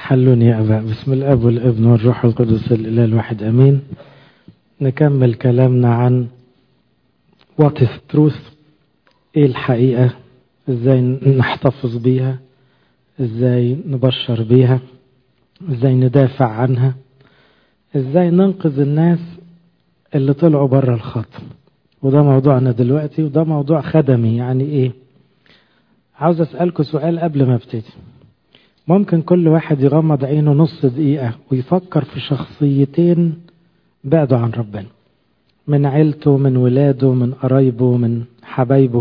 حلوني يا أبا. بسم الأب والابن والروح القدس الإله الواحد أمين. نكمل كلامنا عن what is truth، إيه الحقيقة، إزاي نحتفظ بيها، إزاي نبشر بيها، إزاي ندافع عنها، إزاي ننقذ الناس اللي طلعوا بره الخط. وده موضوعنا دلوقتي، وده موضوع خدمي. يعني إيه؟ عاوز أسألكم سؤال قبل ما ابتدي. ممكن كل واحد يغمض عينه نص دقيقة ويفكر في شخصيتين بعدوا عن ربنا، من عيلته، من ولاده، من قرايبه، من حبايبه.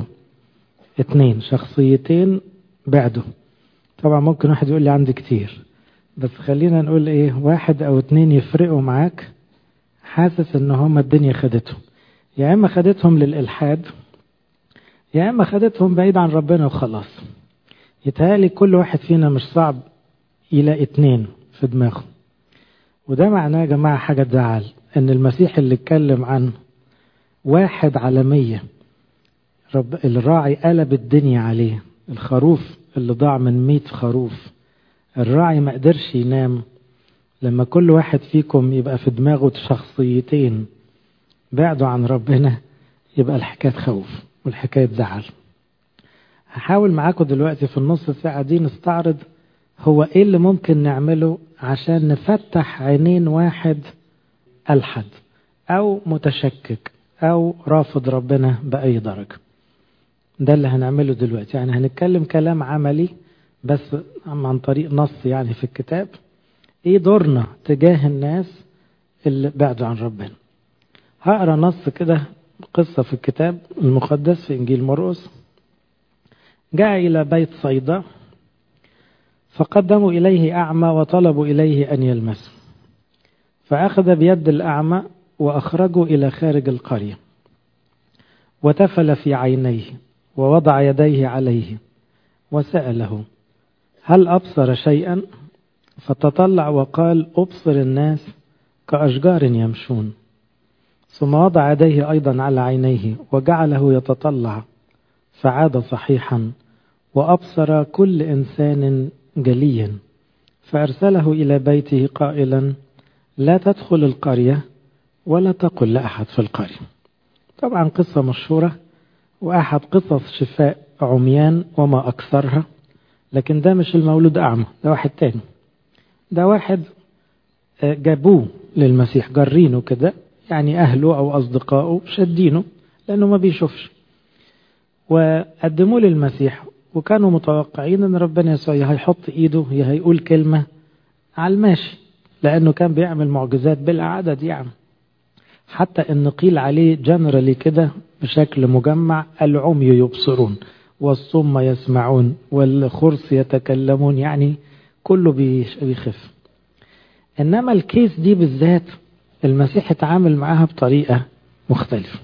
2 شخصيتين بعدوا. طبعا ممكن واحد يقول لي عندي كتير، بس خلينا نقول ايه، 1 أو 2 يفرقوا معاك. حاسس ان هم الدنيا خدتهم، يا اما خدتهم للإلحاد، يا اما خدتهم بعيد عن ربنا وخلاص. يتهيألي كل واحد فينا مش صعب يلاقي 2 في دماغه. وده معناه يا جماعة حاجة تزعل، ان المسيح اللي اتكلم عن 1 على 100 الراعي قلب الدنيا عليه. الخروف اللي ضاع من 100 خروف، الراعي ما قدرش ينام. لما كل واحد فيكم يبقى في دماغه شخصيتين بعدوا عن ربنا، يبقى الحكاية خوف والحكاية زعل. هحاول معاكم دلوقتي في النص ساعة دي نستعرض هو ايه اللي ممكن نعمله عشان نفتح عينين واحد ألحد أو متشكك أو رافض ربنا بأي درجة. ده اللي هنعمله دلوقتي. يعني هنتكلم كلام عملي بس عن طريق نص يعني في الكتاب. ايه دورنا تجاه الناس اللي بعدوا عن ربنا؟ هقرا نص كده، قصة في الكتاب المقدس في إنجيل مرقس. جاء إلى بيت صيدا فقدموا إليه أعمى وطلبوا إليه أن يلمسه، فأخذ بيد الأعمى وأخرجوا إلى خارج القرية، وتفل في عينيه ووضع يديه عليه وسأله هل أبصر شيئا؟ فتطلع وقال أبصر الناس كأشجار يمشون. ثم وضع يديه أيضا على عينيه وجعله يتطلع، فعاد صحيحا وأبصر كل إنسان جليا. فأرسله إلى بيته قائلا لا تدخل القرية ولا تقل لأحد في القرية. طبعا قصة مشهورة، وأحد قصص شفاء عميان وما أكثرها. لكن ده مش المولود أعمى، ده واحد تاني. ده واحد جابوه للمسيح جرينه كده، يعني أهله أو أصدقائه شدينه لأنه ما بيشوفش، وقدموه للمسيح. وكانوا متوقعين أن ربنا يسوع هيحط إيده، هيقول كلمة على الماشي، لأنه كان بيعمل معجزات بلا عدد. يعني حتى أن قيل عليه جنرالي كده بشكل مجمع العمي يبصرون والصم يسمعون والخرس يتكلمون، يعني كله بيخف. إنما الكيس دي بالذات المسيح اتعامل معاها بطريقة مختلفة.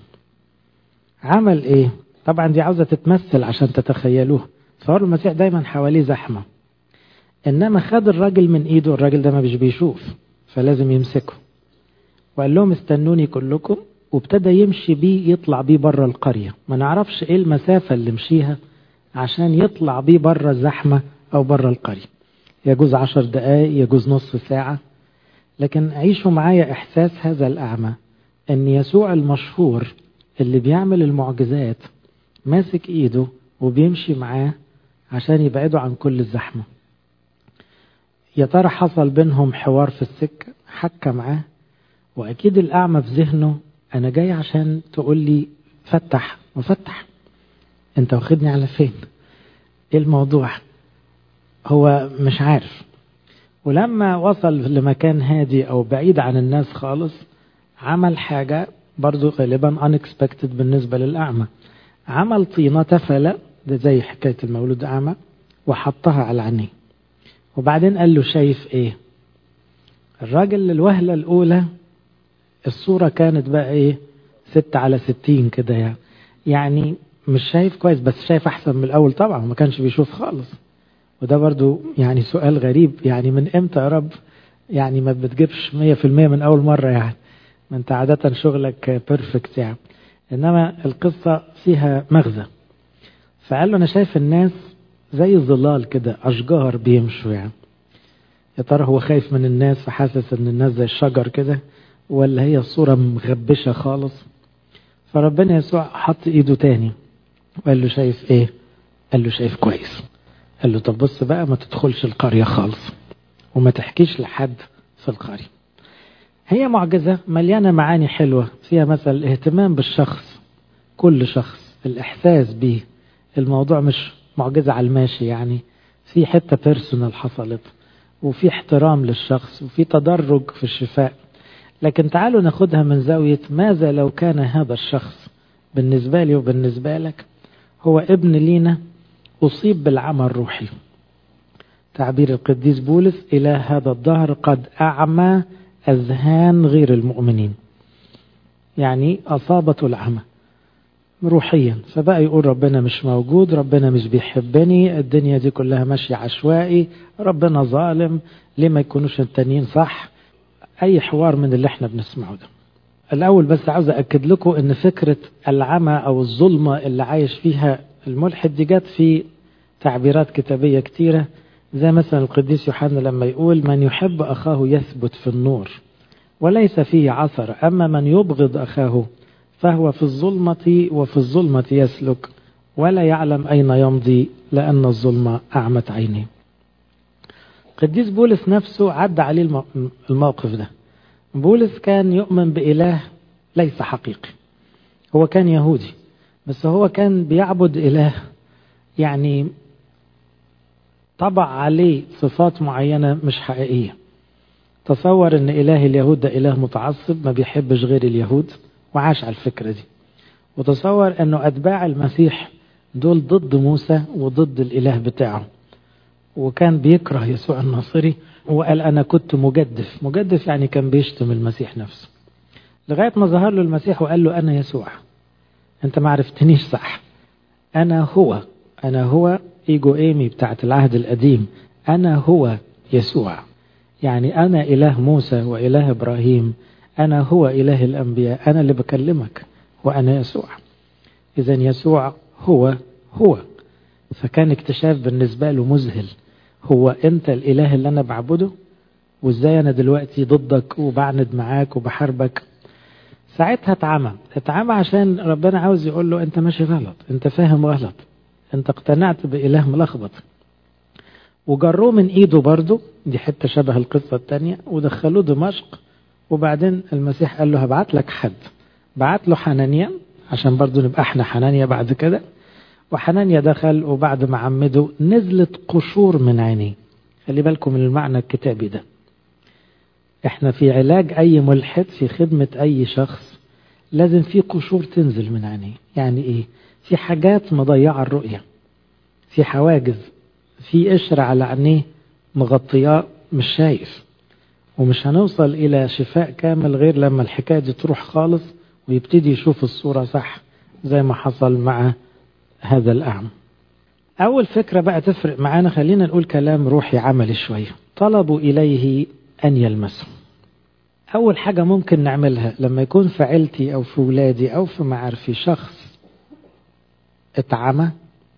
عمل إيه؟ طبعا دي عاوزة تتمثل عشان تتخيلوها. صار المسيح دايما حواليه زحمة، إنما خد الراجل من إيده. الراجل ده ما بيشوف، فلازم يمسكه، وقال لهم استنوني كلكم. وابتدى يمشي بيه، يطلع بيه بره القرية. ما نعرفش إيه المسافة اللي مشيها عشان يطلع بيه بره الزحمة أو بره القرية. يجوز 10 دقايق، يجوز نص ساعة. لكن عيشوا معايا إحساس هذا الأعمى أن يسوع المشهور اللي بيعمل المعجزات ماسك إيده وبيمشي معاه عشان يبعدوا عن كل الزحمة. يا ترى حصل بينهم حوار في السكة، حكى معاه. وأكيد الأعمى في ذهنه أنا جاي عشان تقول لي فتح وفتح، أنت واخدني على فين؟ إيه الموضوع؟ هو مش عارف. ولما وصل لمكان هادي أو بعيد عن الناس خالص، عمل حاجة برضو غالبا unexpected بالنسبة للأعمى. عمل طينة تفلة، ده زي حكاية المولود أعمى، وحطها على عينيه. وبعدين قال له شايف إيه؟ الراجل للوهلة الأولى الصورة كانت بقى إيه، 6/60 كده. يعني مش شايف كويس، بس شايف أحسن من الأول. طبعا ما كانش بيشوف خالص. وده برضو يعني سؤال غريب، يعني من إمتى يا رب؟ يعني ما بتجيبش 100% من أول مرة، يعني ما أنت عادة شغلك بيرفكت يعني. إنما القصة فيها مغزى. فقال له أنا شايف الناس زي الظلال كده، أشجار بيمشوا. يعني يا ترى هو خايف من الناس فحاسس ان الناس زي الشجر كده، ولا هي الصورة مغبشة خالص؟ فربنا يسوع حط ايده تاني وقال له شايف ايه؟ قال له شايف كويس. قال له طب بص بقى، ما تدخلش القرية خالص وما تحكيش لحد في القرية. هي معجزة مليانة معاني حلوة، فيها مثلا الاهتمام بالشخص، كل شخص الإحساس به. الموضوع مش معجزة على الماشي يعني، في حتة بيرسونال حصلت، وفي احترام للشخص، وفي تدرج في الشفاء. لكن تعالوا ناخدها من زاوية ماذا لو كان هذا الشخص بالنسبة لي وبالنسبة لك هو ابن لينا أصيب بالعمى الروحي. تعبير القديس بولس: إلى هذا الدهر قد أعمى أذهان غير المؤمنين. يعني أصابته العمى روحيا، فبقى يقول ربنا مش موجود، ربنا مش بيحبني، الدنيا دي كلها ماشية عشوائي، ربنا ظالم، ليه ما يكونوش التانيين صح؟ أي حوار من اللي احنا بنسمعه ده. الأول بس عاوز أكد لكم أن فكرة العمى أو الظلمة اللي عايش فيها الملحد دي جت في تعبيرات كتابية كتيرة، زي مثلا القديس يوحنا لما يقول: من يحب أخاه يثبت في النور وليس فيه عثر، أما من يبغض أخاه فهو في الظلمة وفي الظلمة يسلك ولا يعلم أين يمضي لأن الظلمة أعمت عينيه. قديس بولس نفسه عدى عليه الموقف ده. بولس كان يؤمن بإله ليس حقيقي، هو كان يهودي بس هو كان بيعبد إله يعني طبع عليه صفات معينة مش حقيقية. تصور ان إله اليهود ده إله متعصب ما بيحبش غير اليهود، وعاش على الفكرة دي. وتصور انه أتباع المسيح دول ضد موسى وضد الإله بتاعه، وكان بيكره يسوع الناصري، وقال أنا كنت مجدف يعني كان بيشتم المسيح نفسه، لغاية ما ظهر له المسيح وقال له أنا يسوع، أنت ما عرفتنيش صح، أنا هو إيجو إيمي بتاعت العهد القديم، أنا هو يسوع، يعني أنا إله موسى وإله إبراهيم، أنا هو إله الأنبياء، أنا اللي بكلمك وأنا يسوع. إذا يسوع هو. فكان اكتشاف بالنسبة له مذهل، هو أنت الإله اللي أنا بعبده، وإزاي أنا دلوقتي ضدك وبعند معاك وبحاربك. ساعتها اتعمى عشان ربنا عاوز يقول له أنت ماشي غلط، أنت فاهم غلط، أنت اقتنعت بإله ملخبط. وجروه من إيده برضه، دي حتة شبه القصة التانية، ودخلوه دمشق. وبعدين المسيح قال له هبعت لك حد، بعت له حنانيا عشان برضه نبقى احنا حنانيا بعد كده. وحنانيا دخل، وبعد ما عمده نزلت قشور من عينيه. خلي بالكم من المعنى الكتابي ده. احنا في علاج اي ملحد، في خدمة اي شخص، لازم في قشور تنزل من عينيه. يعني ايه؟ في حاجات مضيعة الرؤية، في حواجز، في قشر على عينيه مغطياه مش شايف. ومش هنوصل الى شفاء كامل غير لما الحكاية دي تروح خالص ويبتدي يشوف الصورة صح، زي ما حصل مع هذا الأعمى. أول فكرة بقى تفرق معانا، خلينا نقول كلام روحي عملي شوية. طلبوا إليه أن يلمسه. أول حاجة ممكن نعملها لما يكون في عيلتي أو في ولادي أو في معارفي شخص اتعمى،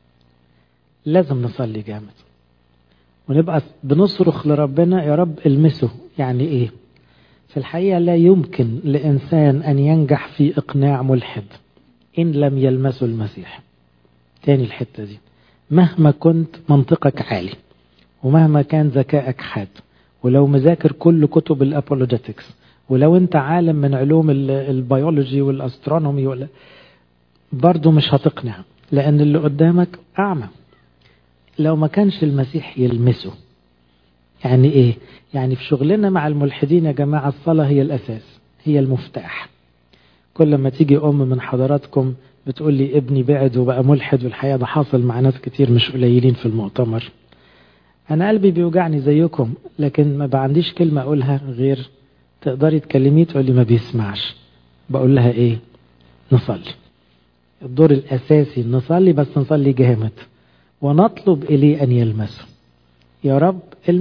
لازم نصلي جامد ونبقى بنصرخ لربنا يا رب المسه. يعني إيه؟ في الحقيقة لا يمكن لإنسان أن ينجح في إقناع ملحد إن لم يلمسه المسيح. تاني الحتة دي، مهما كنت منطقك عالي، ومهما كان ذكائك حاد، ولو مذاكر كل كتب الأبولوجيتكس، ولو انت عالم من علوم البيولوجي والأسترونومي، برضو مش هتقنع، لأن اللي قدامك أعمى. لو ما كانش المسيح يلمسه. يعني إيه؟ يعني في شغلنا مع الملحدين يا جماعة الصلاة هي الأساس، هي المفتاح. كل ما تيجي من حضراتكم بتقول لي ابني بعد وبقى ملحد، والحقيقة ده حاصل مع ناس كتير مش قليلين في المؤتمر، أنا قلبي بيوجعني زيكم، لكن ما بعنديش كلمة أقولها غير تقدري تكلميه تقول لي ما بيسمعش. بقول لها إيه؟ نصلي. الدور الأساسي نصلي، بس نصلي جامد ونطلب إليه أن يلمسه. يا رب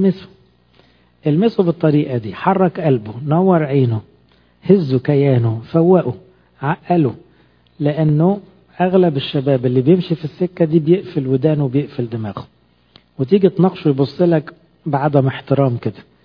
المسه بالطريقة دي، حرك قلبه، نور عينه، هزه كيانه، فوقه، عقله. لأنه أغلب الشباب اللي بيمشي في السكة دي بيقفل ودانه وبيقفل دماغه، وتيجي تناقشه يبص لك بعدم احترام كده،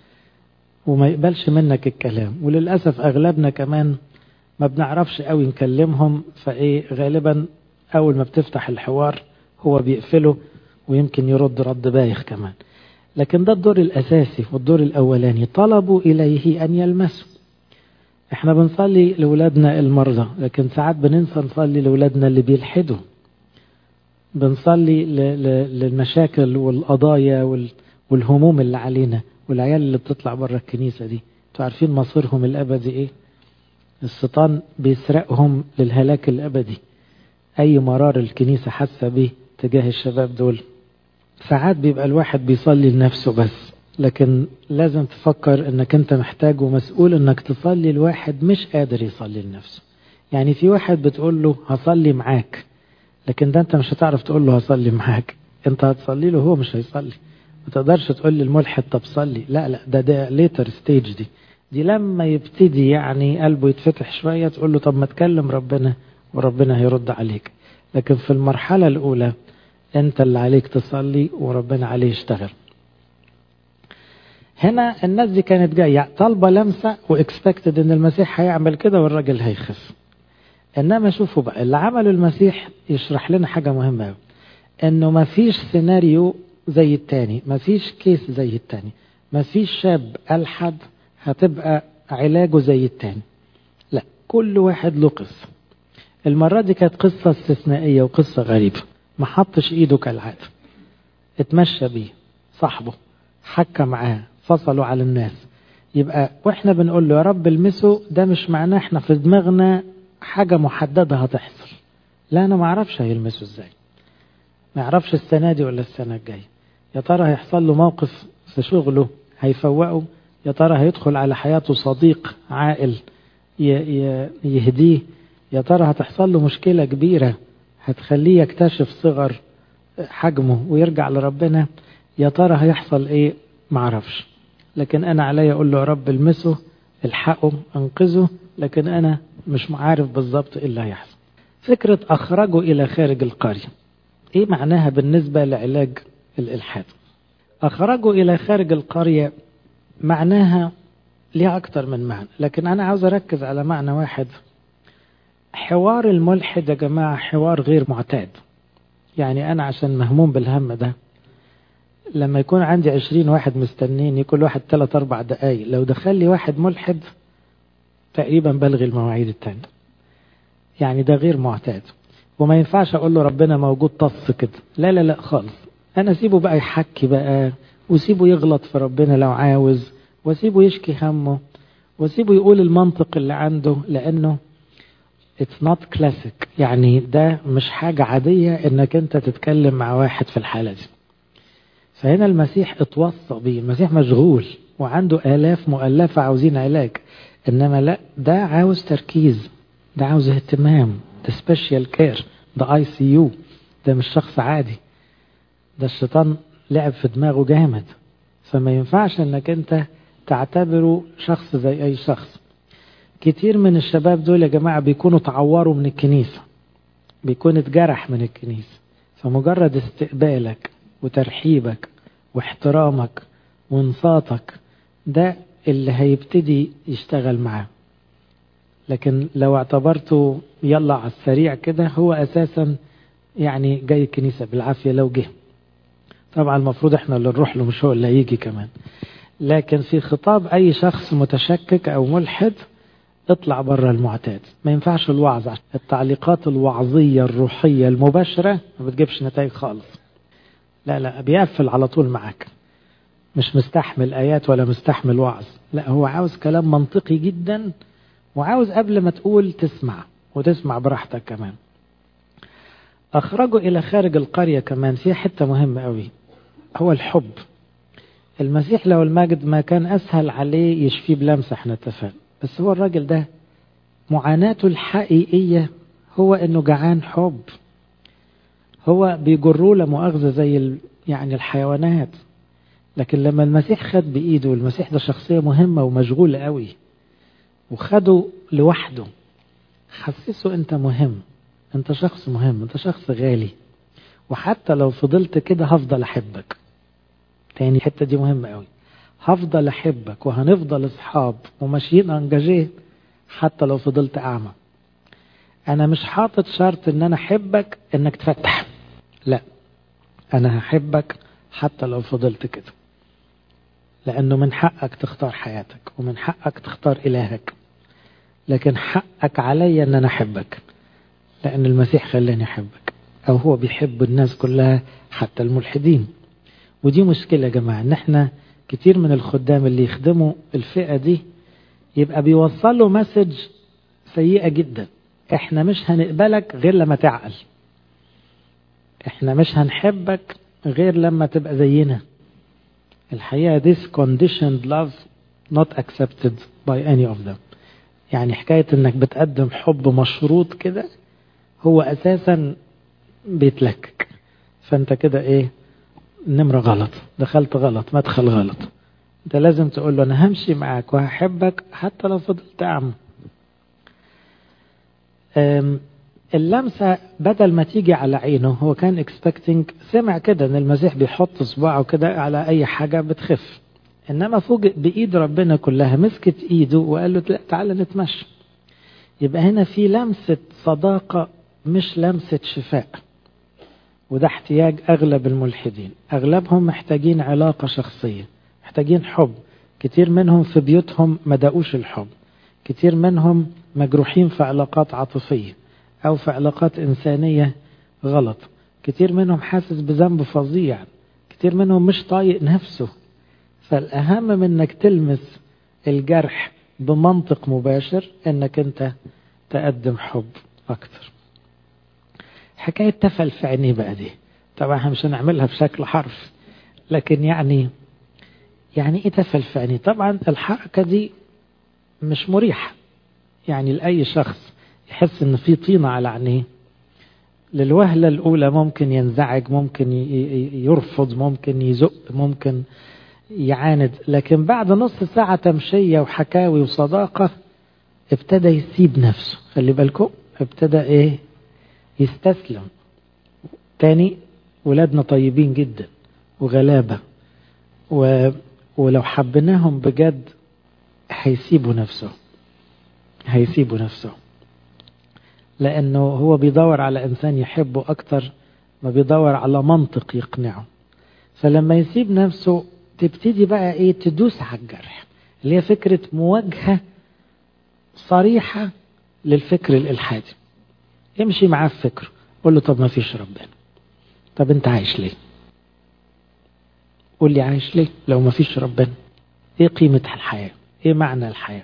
وما يقبلش منك الكلام. وللأسف أغلبنا كمان ما بنعرفش قوي نكلمهم، فإيه غالبا أول ما بتفتح الحوار هو بيقفله ويمكن يرد رد بايخ كمان. لكن ده الدور الأساسي والدور الأولاني، طلبوا إليه أن يلمسوا. احنا بنصلي لأولادنا المرضى، لكن ساعات بننسى نصلي لأولادنا اللي بيلحدوا. بنصلي للمشاكل والقضايا والهموم اللي علينا، والعيال اللي بتطلع بره الكنيسة دي، انتوا عارفين مصيرهم الأبدي ايه؟ الشيطان بيسرقهم للهلاك الأبدي. أي مرار الكنيسة حاسة به تجاه الشباب دول. ساعات بيبقى الواحد بيصلي لنفسه بس، لكن لازم تفكر انك انت محتاج ومسؤول انك تصلي لواحد مش قادر يصلي لنفسه. يعني في واحد بتقول له هصلي معاك، لكن ده انت مش هتعرف تقول له هصلي معاك، انت هتصلي له هو مش هيصلي. ما تقدرش تقول للملحد طب صلي، لا ده ليتر ستيج. دي لما يبتدي يعني قلبه يتفتح شوية تقول له طب ما تكلم ربنا وربنا هيرد عليك. لكن في المرحلة الأولى انت اللي عليك تصلي وربنا عليه يشتغل. هنا الناس دي كانت جاية طالبة لمسة واكسبكتد ان المسيح هيعمل كده والراجل هيخف. انما شوفوا بقى اللي عمله المسيح يشرح لنا حاجة مهمة قوي، انه ما فيش سيناريو زي التاني، ما فيش كيس زي التاني، ما فيش شاب ألحد هتبقى علاجه زي التاني. لا، كل واحد له قصة. المرة دي كانت قصة استثنائية وقصة غريبة. ما حطش ايده كالعادة، اتمشى بيه صاحبه، حكى معاه، فصلوا على الناس. يبقى واحنا بنقول له يا رب المسه، ده مش معناه احنا في دماغنا حاجة محددة هتحصل. لا، انا ما اعرفش هيلمسه ازاي، ما اعرفش السنة دي ولا السنة الجاية. يا ترى هيحصل له موقف في شغله هيفوقه، يا ترى هيدخل على حياته صديق عاقل يهديه، يا ترى هتحصل له مشكلة كبيرة هتخليه يكتشف صغر حجمه ويرجع لربنا، يا ترى هيحصل ايه، معرفش. لكن انا علي اقول له يا رب المسه، الحقه، انقذه، لكن انا مش عارف بالظبط ايه اللي هيحصل. فكرة اخرجه الى خارج القرية ايه معناها بالنسبة لعلاج الالحاد؟ اخرجه الى خارج القرية معناها ليها اكتر من معنى، لكن انا عاوز اركز على معنى واحد. حوار الملحد يا جماعة حوار غير معتاد. يعني انا عشان مهموم بالهم ده، لما يكون عندي 20 واحد مستنيني كل واحد 3-4 دقايق، لو دخل لي واحد ملحد تقريبا بلغي المواعيد التانية. يعني ده غير معتاد، وما ينفعش اقول له ربنا موجود طص كده، لا لا لا خالص. انا سيبه بقى يحكي بقى، وسيبه يغلط في ربنا لو عاوز، وسيبه يشكي همه، وسيبه يقول المنطق اللي عنده، لانه it's not classic. يعني ده مش حاجة عادية انك انت تتكلم مع واحد في الحالة دي. فهنا المسيح اتوصى بيه، المسيح مشغول وعنده آلاف مؤلفة عاوزين علاج، انما لا، ده عاوز تركيز، ده عاوز اهتمام، ده سبيشال كير، ده اي سي يو، ده مش شخص عادي، ده الشيطان لعب في دماغه جامد. فما ينفعش انك انت تعتبره شخص زي اي شخص. كتير من الشباب دول يا جماعة بيكونوا تعوروا من الكنيسة، بيكون اتجرح من الكنيسة، فمجرد استقبالك وترحيبك واحترامك وانصاتك ده اللي هيبتدي يشتغل معاه. لكن لو اعتبرته يلا على السريع كده، هو اساسا يعني جاي الكنيسة بالعافية لو جه. طبعا المفروض احنا اللي نروح له مش هو اللي هيجي كمان. لكن في خطاب اي شخص متشكك او ملحد، اطلع بره المعتاد. ما ينفعش الوعظ، التعليقات الوعظية الروحية المباشرة ما بتجيبش نتائج خالص. لا لا، بيقفل على طول معاك، مش مستحمل آيات ولا مستحمل وعظ. لا، هو عاوز كلام منطقي جدا، وعاوز قبل ما تقول تسمع، وتسمع براحتك كمان. أخرجوا إلى خارج القرية كمان في حتة مهمة قوي، هو الحب. المسيح لو المجد ما كان أسهل عليه يشفيه بلمسة، احنا اتفقنا، بس هو الراجل ده معاناته الحقيقية هو انه جعان حب. هو بيجروه لمؤاخذة زي يعني الحيوانات. لكن لما المسيح خد بإيده، المسيح ده شخصية مهمة ومشغولة قوي، وخده لوحده، حسسه انت مهم، انت شخص مهم، انت شخص غالي، وحتى لو فضلت كده هفضل احبك. تاني الحتة دي مهمة قوي، هفضل أحبك وهنفضل أصحاب وماشيين أنجاجيه حتى لو فضلت أعمى. أنا مش حاطط شرط إن أنا أحبك إنك تفتح، لا، أنا هحبك حتى لو فضلت كده، لأنه من حقك تختار حياتك ومن حقك تختار إلهك، لكن حقك علي إن أنا أحبك لأن المسيح خلاني أحبك، أو هو بيحب الناس كلها حتى الملحدين. ودي مشكلة يا جماعة، إن إحنا كتير من الخدام اللي يخدموا الفئة دي يبقى بيوصلوا مسج سيئة جدا. إحنا مش هنقبلك غير لما تعقل، إحنا مش هنحبك غير لما تبقى زينا. الحقيقة this conditioned love not accepted by any of them. يعني حكاية إنك بتقدم حب مشروط كده هو أساسا بيتلكك، فأنت كده إيه، نمرة غلط، دخلت غلط، مدخل غلط. أنت لازم تقول له أنا همشي معاك وهحبك حتى لو فضلت أعمى. اللمسة بدل ما تيجي على عينه، هو كان expecting، سمع كده ان المسيح بيحط صباعه كده على اي حاجة بتخف، انما فوجئ بايد ربنا كلها مسكت ايده وقال له لا تعالى نتمشى. يبقى هنا في لمسة صداقة مش لمسة شفاء، وده احتياج اغلب الملحدين. اغلبهم محتاجين علاقة شخصية، محتاجين حب. كتير منهم في بيوتهم ما دقوش الحب، كتير منهم مجروحين في علاقات عاطفية أو في علاقات إنسانية غلط، كتير منهم حاسس بذنب فظيع، كتير منهم مش طايق نفسه. فالأهم من أنك تلمس الجرح بمنطق مباشر أنك أنت تقدم حب أكتر. حكاية تفل في عينيه بقى دي طبعا مش هنعملها بشكل حرف، لكن يعني إيه تفل في عينيه؟ طبعا الحركة دي مش مريحة يعني لأي شخص يحس ان في طينة على عينيه. للوهلة الأولى ممكن ينزعج، ممكن يرفض، ممكن يزق، ممكن يعاند، لكن بعد نص ساعة تمشية وحكاوي وصداقة ابتدى يسيب نفسه. خلي بالكم، ابتدى يستسلم. تاني، ولادنا طيبين جدا وغلابة، ولو حبناهم بجد هيسيبوا نفسه، لأنه هو بيدور على إنسان يحبه أكتر ما بيدور على منطق يقنعه. فلما يسيب نفسه تبتدي بقى تدوس على الجرح، اللي هي فكرة مواجهة صريحة للفكر الإلحادي. امشي معاه في فكره، قول له طب ما فيش ربنا، طب انت عايش ليه؟ قول لي عايش ليه لو ما فيش ربنا؟ ايه قيمة الحياة؟ ايه معنى الحياة؟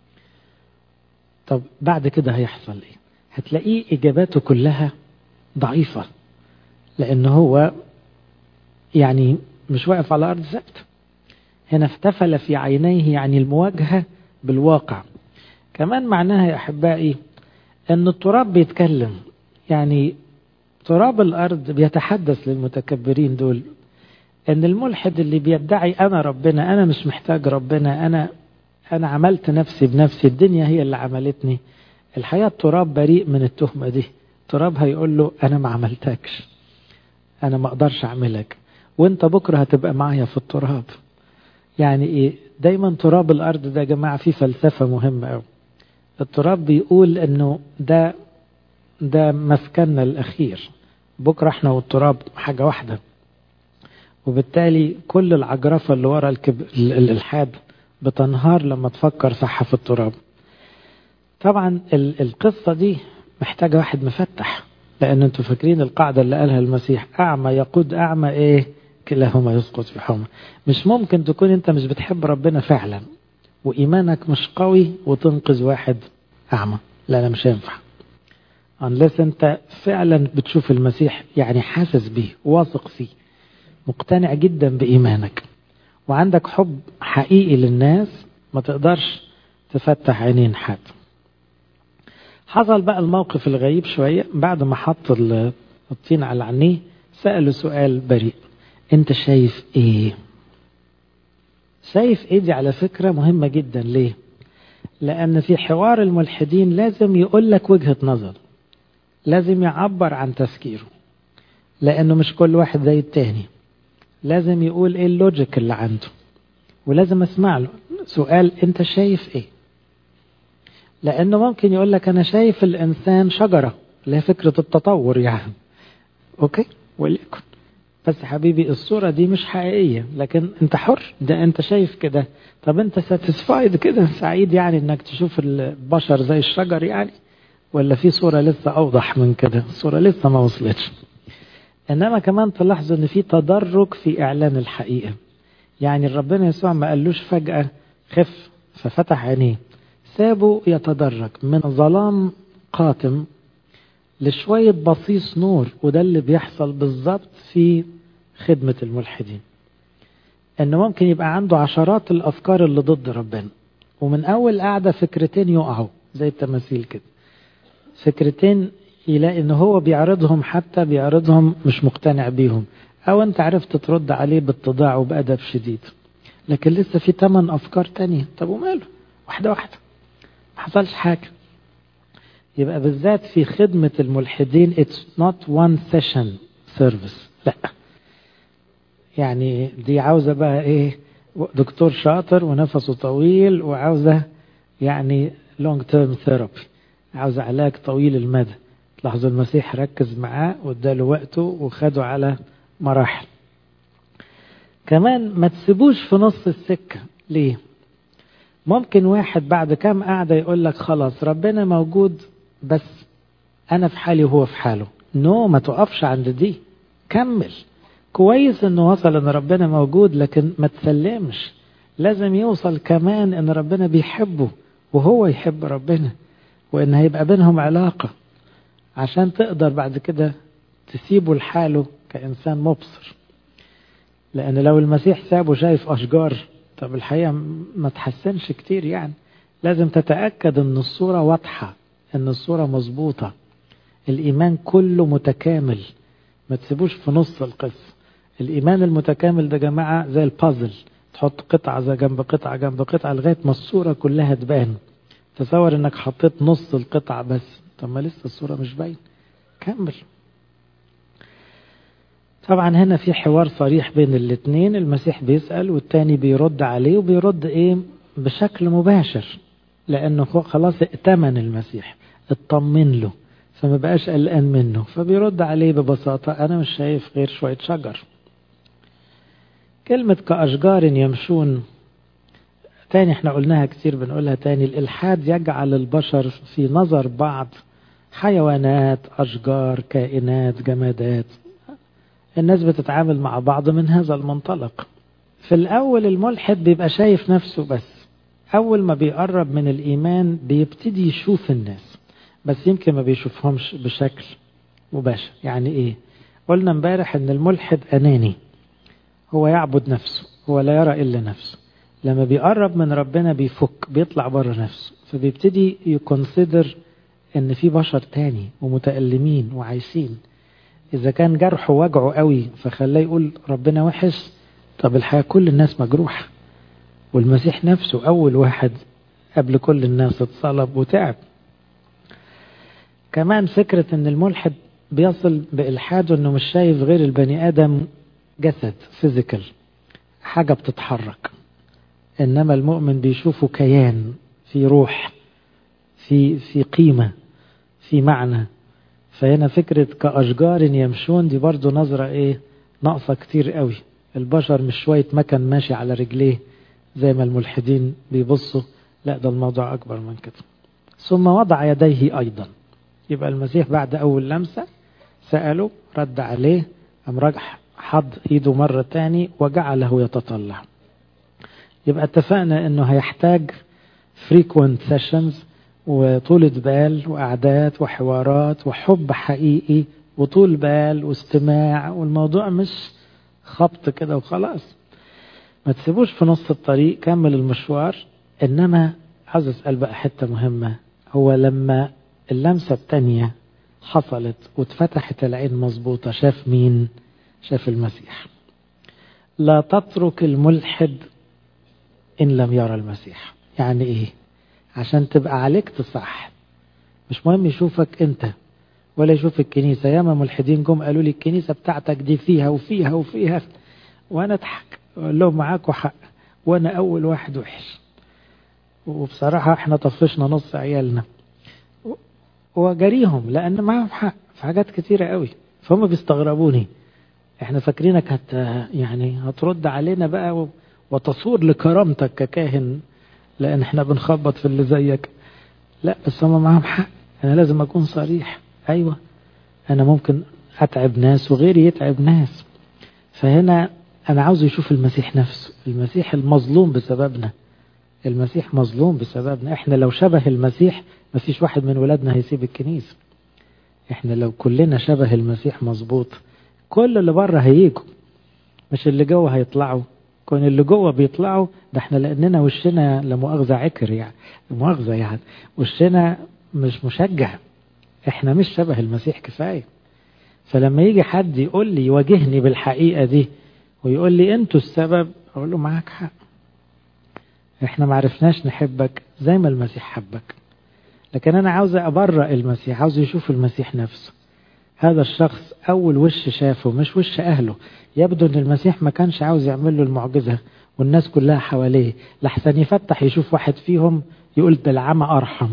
طب بعد كده هيحصل ايه؟ هتلاقيه اجاباته كلها ضعيفة، لان هو يعني مش واقف على ارض ثابته. هنا افتفل في عينيه، يعني المواجهة بالواقع. كمان معناها يا احبائي ان التراب بيتكلم، يعني تراب الارض بيتحدث للمتكبرين دول. ان الملحد اللي بيدعي انا ربنا، انا مش محتاج ربنا، انا عملت نفسي بنفسي، الدنيا هي اللي عملتني. الحقيقة التراب بريء من التهمة دي. التراب هيقول له انا ما عملتكش، انا ما اقدرش اعملك، وانت بكرة هتبقى معايا في التراب. يعني دايما تراب الارض ده يا جماعة فيه فلسفة مهمة قوي. التراب بيقول انه ده مسكننا الاخير، بكرة احنا والتراب حاجة واحدة. وبالتالي كل العجرفة اللي ورا الإلحاد بتنهار لما تفكر صح في التراب. طبعا القصة دي محتاجة واحد مفتح، لأن انتوا فاكرين القاعدة اللي قالها المسيح، أعمى يقود أعمى كلاهما يسقط في حمى. مش ممكن تكون انت مش بتحب ربنا فعلا وإيمانك مش قوي وتنقذ واحد أعمى. لا مش هينفع unless انت فعلا بتشوف المسيح، يعني حاسس بيه، واثق فيه، مقتنع جدا بإيمانك، وعندك حب حقيقي للناس، ما تقدرش تفتح عينين حد. حصل بقى الموقف الغريب شوية، بعد ما حط الطين على عينيه سأله سؤال بريء، انت شايف ايه؟ شايف ايه دي على فكرة مهمة جدا. ليه؟ لأن في حوار الملحدين لازم يقول لك وجهة نظر، لازم يعبر عن تفكيره، لأنه مش كل واحد زي التاني. لازم يقول ايه اللوجيك اللي عنده، ولازم اسمع له. سؤال: انت شايف ايه؟ لانه ممكن يقول لك انا شايف الانسان شجرة، اللي هي فكرة التطور يعني. اوكي، وليكن. بس حبيبي الصورة دي مش حقيقية، لكن انت حر، ده انت شايف كده. طب انت ساتسفايد كده، سعيد يعني انك تشوف البشر زي الشجر يعني، ولا في صورة لسه اوضح من كده؟ الصورة لسه ما وصلتش. انما كمان تلاحظوا ان في تدرج في اعلان الحقيقة. يعني ربنا يسوع ما قالوش فجأة خف ففتح عينيه، سابه يتدرج من ظلام قاتم لشوية بصيص نور. وده اللي بيحصل بالظبط في خدمة الملحدين، انه ممكن يبقى عنده عشرات الافكار اللي ضد ربنا، ومن اول قاعدة فكرتين يقعوا زي التماثيل كده. فكرتين يلاقي ان هو بيعرضهم، حتى بيعرضهم مش مقتنع بيهم، او انت عرفت ترد عليه باتضاع وبأدب شديد، لكن لسه في 8 افكار تانية. طب وماله؟ واحدة واحدة، ما حصلش حاجة. يبقى بالذات في خدمة الملحدين it's not one session service، لا، يعني دي عاوزة بقى ايه؟ دكتور شاطر ونفسه طويل، وعاوزة يعني long term therapy، عاوزة علاج طويل المدى. تلاحظوا المسيح ركز معاه واداله وقته وخده على مراحل. كمان ما تسيبوش في نص السكة. ليه؟ ممكن واحد بعد كام قاعدة يقول لك خلاص ربنا موجود بس أنا في حالي وهو في حاله. ما تقفش عند دي، كمل. كويس انه وصل ان ربنا موجود، لكن ما تسلمش. لازم يوصل كمان ان ربنا بيحبه وهو يحب ربنا، وان هيبقى بينهم علاقة، عشان تقدر بعد كده تسيبه لحاله كإنسان مبصر. لأن لو المسيح سابه شايف أشجار، طب الحقيقة ما تحسنش كتير يعني. لازم تتأكد أن الصورة واضحة، أن الصورة مظبوطة، الإيمان كله متكامل. ما تسيبوش في نص القصة. الإيمان المتكامل ده جماعة زي البازل، تحط قطعة زي جنب قطعة جنب قطعة لغاية ما الصورة كلها تبان. تصور أنك حطيت نص القطعة بس، طب ما لسه الصورة مش باين. كمل. طبعا هنا في حوار صريح بين الاثنين، المسيح بيسأل والتاني بيرد عليه، وبيرد ايه؟ بشكل مباشر، لانه خلاص ائتمن المسيح، اطمن له، فما بقاش قلقان منه، فبيرد عليه ببساطة: انا مش شايف غير شوية شجر. كلمة كأشجار يمشون تاني احنا قلناها كتير، بنقولها تاني. الإلحاد يجعل البشر في نظر بعض حيوانات، أشجار، كائنات، جمادات. الناس بتتعامل مع بعض من هذا المنطلق. في الأول الملحد بيبقى شايف نفسه بس، أول ما بيقرب من الإيمان بيبتدي يشوف الناس، بس يمكن ما بيشوفهمش بشكل مباشر. يعني إيه؟ قلنا امبارح إن الملحد أناني، هو يعبد نفسه، هو لا يرى إلا نفسه. لما بيقرب من ربنا بيفك، بيطلع بره نفسه، فبيبتدي يكونسيدر إن في بشر تاني ومتألمين وعايشين. إذا كان جرحه وجعه قوي فخلاه يقول ربنا وحش، طب الحقيقة كل الناس مجروحة، والمسيح نفسه أول واحد قبل كل الناس اتصلب وتعب. كمان فكرة أن الملحد بيصل بإلحاده أنه مش شايف غير البني آدم جسد فيزيكال، حاجة بتتحرك، إنما المؤمن بيشوفه كيان، في روح، في قيمة، في معنى. فهنا فكرة كأشجار يمشون دي برضو نظرة ايه؟ ناقصة كتير قوي. البشر مش شوية مكان ماشي على رجليه زي ما الملحدين بيبصوا، لا، ده الموضوع أكبر من كده. ثم وضع يديه أيضا. يبقى المسيح بعد أول لمسة سأله، رد عليه، قام رجح حض إيده مرة تاني وجعله يتطلع. يبقى اتفقنا إنه هيحتاج frequent sessions، وطولة بال وقعدات وحوارات وحب حقيقي وطول بال واستماع، والموضوع مش خبط كده وخلاص. ما تسيبوش في نص الطريق، كمل المشوار. إنما عاوز أسأل بقى حتة مهمة، هو لما اللمسة التانية حصلت واتفتحت العين مظبوطة، شاف مين؟ شاف المسيح. لا تترك الملحد إن لم يرى المسيح. يعني إيه؟ عشان تبقى عليك تصح، مش مهم يشوفك انت ولا يشوف الكنيسة. ياما ملحدين جم قالوا لي الكنيسة بتاعتك دي فيها وفيها وفيها، وانا اضحك اقول لهم معاكوا حق، وانا اول واحد وحش، وبصراحة احنا طفشنا نص عيالنا وجريهم لان معهم حق في حاجات كتيرة قوي، فهم بيستغربوني. احنا فاكرينك يعني هترد علينا بقى وتصور لكرامتك ككاهن، لان احنا بنخبط في اللي زيك. لا بس هم معهم حق، انا لازم اكون صريح. ايوه انا ممكن اتعب ناس وغيري يتعب ناس. فهنا انا عاوز يشوف المسيح نفسه، المسيح المظلوم بسببنا، المسيح مظلوم بسببنا. احنا لو شبه المسيح مفيش واحد من ولادنا هيسيب الكنيسة. احنا لو كلنا شبه المسيح مظبوط، كل اللي بره هيجوا، مش اللي جوه هيطلعوا. كون اللي جوه بيطلعوا ده احنا لاننا وشنا لمؤاخذة عكر، يعني مؤاخذة يعني وشنا مش مشجع، احنا مش شبه المسيح كفاية. فلما يجي حد يقول لي يواجهني بالحقيقة دي ويقول لي انتوا السبب، اقول له معاك حق، احنا معرفناش نحبك زي ما المسيح حبك. لكن انا عاوز ابرأ المسيح، عاوز يشوف المسيح نفسه. هذا الشخص اول وش شافه مش وش اهله. يبدو ان المسيح ما كانش عاوز يعمل له المعجزة والناس كلها حواليه، لحسن يفتح يشوف واحد فيهم يقول ده العمى ارحم.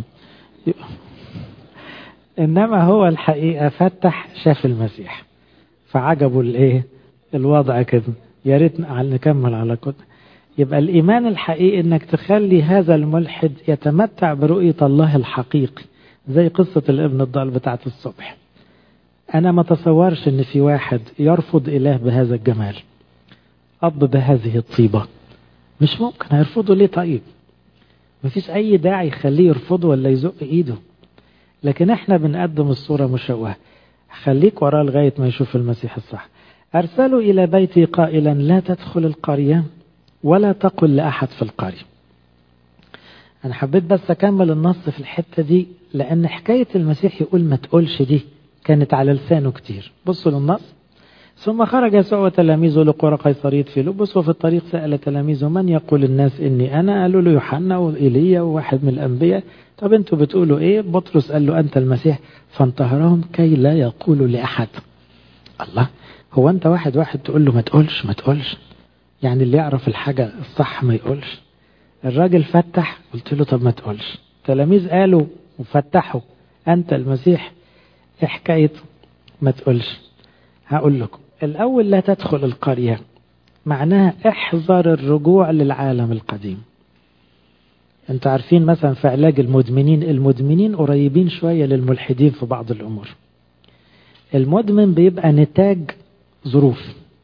انما هو الحقيقة فتح شاف المسيح فعجبه الايه الوضع كده. يا ريت نكمل على كده. يبقى الإيمان الحقيقي إنك تخلي هذا الملحد يتمتع برؤية الله الحقيقي، زي قصة الابن الضال بتاعت الصبح. أنا ما تصورش إن في واحد يرفض إله بهذا الجمال، أب بهذه الطيبة، مش ممكن. هيرفضه ليه طيب؟ مفيش أي داعي يخليه يرفضه ولا يزق إيده. لكن إحنا بنقدم الصورة مشوهة. خليك وراه لغاية ما يشوف المسيح الصح. أرسلوا إلى بيتي قائلا لا تدخل القرية ولا تقل لأحد في القرية. أنا حبيت بس أكمل النص في الحتة دي، لأن حكاية المسيح يقول ما تقولش دي كانت على لسانه كتير. بصوا للنص. ثم خرج يسوع وتلاميذه لقرى قيصرية فيلبس، وفي الطريق سأل تلاميذه من يقول الناس إني أنا؟ قالوا له يوحنا وإيليا وواحد من الأنبياء. طب أنتوا بتقولوا إيه؟ بطرس قال له أنت المسيح، فانتهرهم كي لا يقولوا لأحد. الله، هو أنت واحد تقول له ما تقولش ما تقولش؟ يعني اللي يعرف الحاجة الصح ما يقولش؟ الراجل فتح، قلت له طب ما تقولش. تلاميذ قالوا وفتحوا أنت المسيح، حكاية ما تقولش. هقول لكم الأول لا تدخل القرية معناها احذر الرجوع للعالم القديم. انتوا عارفين مثلا في علاج المدمنين قريبين شوية للملحدين في بعض الأمور. المدمن بيبقى نتاج ظروف،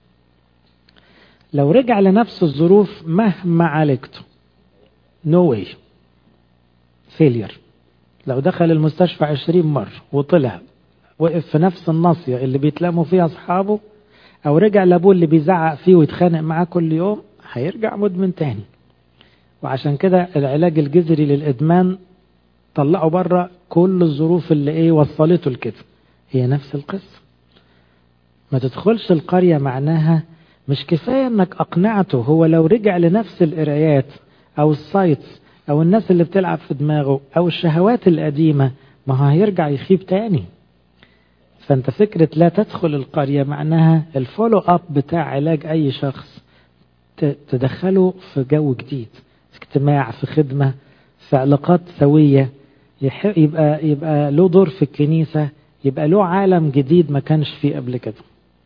لو رجع لنفس الظروف مهما عالجته no way failure. لو دخل المستشفى 20 مرة وطلع وقف في نفس الناصية اللي بيتلاموا فيها أصحابه، أو رجع لأبوه اللي بيزعق فيه ويتخانق معاه كل يوم، هيرجع مدمن تاني. وعشان كده العلاج الجذري للإدمان طلعوا بره كل الظروف اللي وصلته لكده. هي نفس القصة. ما تدخلش القرية معناها مش كفاية انك اقنعته، هو لو رجع لنفس القرايات او السايتس او الناس اللي بتلعب في دماغه او الشهوات القديمة، ما هو هيرجع يخيب تاني. فانت فكرة لا تدخل القرية معناها الفولو اب بتاع علاج اي شخص تدخله في جو جديد، في اجتماع، في خدمة، في علاقات سوية، يبقى له دور في الكنيسة، يبقى له عالم جديد ما كانش فيه قبل كده.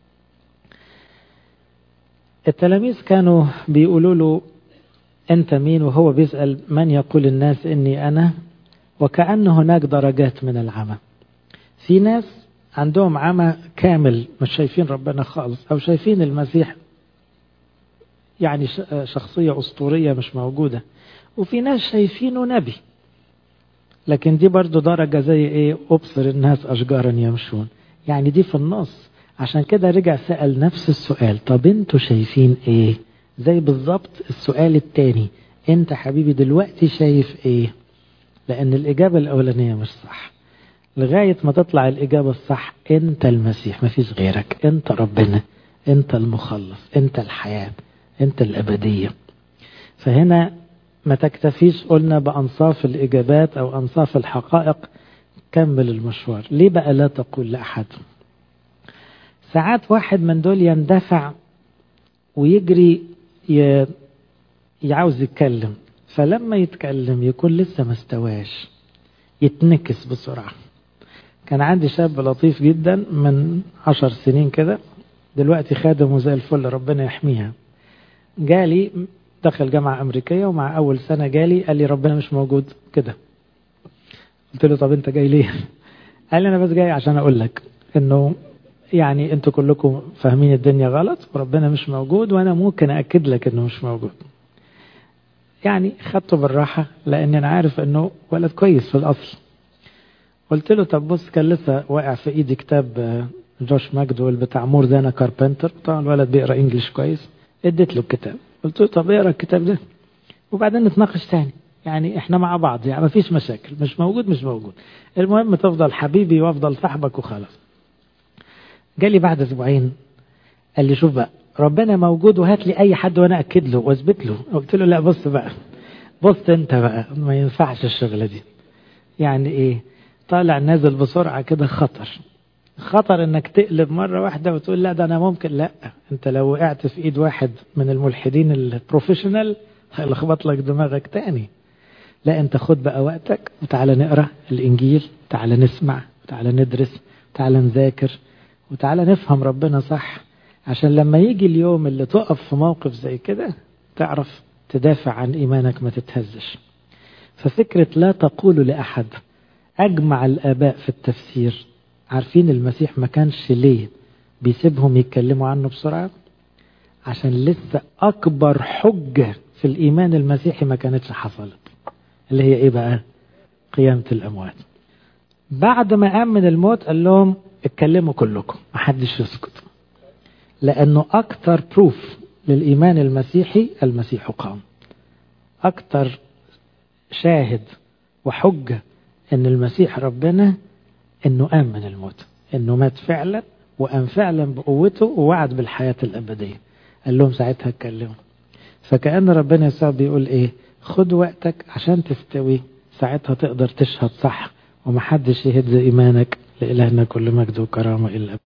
التلاميذ كانوا بيقولوا له أنت مين؟ وهو بيسأل من يقول الناس إني أنا؟ وكأن هناك درجات من العمى. في ناس عندهم عمى كامل، مش شايفين ربنا خالص، أو شايفين المسيح يعني شخصية أسطورية مش موجودة. وفي ناس شايفينه نبي، لكن دي برضو درجة زي أبصر الناس أشجارا يمشون، يعني دي في النص. عشان كده رجع سأل نفس السؤال، طب انتوا شايفين ايه؟ زي بالضبط السؤال التاني، انت حبيبي دلوقتي شايف ايه؟ لأن الإجابة الأولانية مش صح. لغاية ما تطلع الإجابة الصح، انت المسيح، مفيش غيرك، انت ربنا، انت المخلص، انت الحياة، انت الأبدية. فهنا ما تكتفيش قلنا بأنصاف الإجابات أو أنصاف الحقائق، كمل المشوار. ليه بقى لا تقول لأحد؟ ساعات واحد من دول يندفع ويجري يعاوز يتكلم، فلما يتكلم يكون لسه ما استواش، يتنكس بسرعة. كان عندي شاب لطيف جدا من 10 سنين كده، دلوقتي خادم زي الفل ربنا يحميها. جالي دخل جامعة أمريكية، ومع أول سنة جالي قال لي ربنا مش موجود كده. قلت له طب أنت جاي ليه؟ قال لي أنا بس جاي عشان أقول لك إنه يعني أنتوا كلكم فاهمين الدنيا غلط، وربنا مش موجود، وأنا ممكن أأكد لك إنه مش موجود. يعني خدته بالراحة لأن أنا عارف إنه ولد كويس في الأصل. قلت له طب بص، كان لسه واقع في إيدي كتاب جوش ماجدويل بتاع مور ذان كاربنتر، طبعا الولد بيقرأ إنجليش كويس. اديت له الكتاب، قلت له طب اقرأ الكتاب ده وبعدين نتناقش تاني، يعني احنا مع بعض، يعني مفيش مشاكل، مش موجود مش موجود، المهم تفضل حبيبي وافضل صاحبك وخلاص. جالي بعد اسبوعين قال لي شوف بقى، ربنا موجود وهات لي اي حد وانا اكد له واثبت له. قلت له لا بص بقى، بص انت بقى ما ينفعش الشغله دي. يعني ايه؟ طالع نازل بسرعه كده، خطر انك تقلب مره واحده وتقول لا ده انا ممكن. لا، انت لو وقعت في ايد واحد من الملحدين البروفيشنال هيلخبط لك دماغك تاني. لا، انت خد بقى وقتك وتعالى نقرا الانجيل، تعالى نسمع، تعالى ندرس، تعالى نذاكر، وتعالى نفهم ربنا صح، عشان لما يجي اليوم اللي تقف في موقف زي كده تعرف تدافع عن إيمانك ما تتهزش. ففكرة لا تقول لأحد أجمع الآباء في التفسير. عارفين المسيح ما كانش ليه بيسيبهم يتكلموا عنه بسرعة؟ عشان لسه أكبر حجة في الإيمان المسيحي ما كانتش حصلت، اللي هي إيه بقى؟ قيامة الأموات. بعد ما قام من الموت قال لهم اتكلموا كلكم، محدش يسكت، لأنه أكتر بروف للإيمان المسيحي المسيح قام. أكتر شاهد وحجة أن المسيح ربنا أنه قام من الموت، أنه مات فعلا وقام فعلا بقوته ووعد بالحياة الأبدية. قال لهم ساعتها اتكلموا. فكأن ربنا يسوع بيقول إيه؟ خد وقتك عشان تستوي، ساعتها تقدر تشهد صح ومحدش يهد إيمانك. لإلهنا كل مجد وكرامة إلا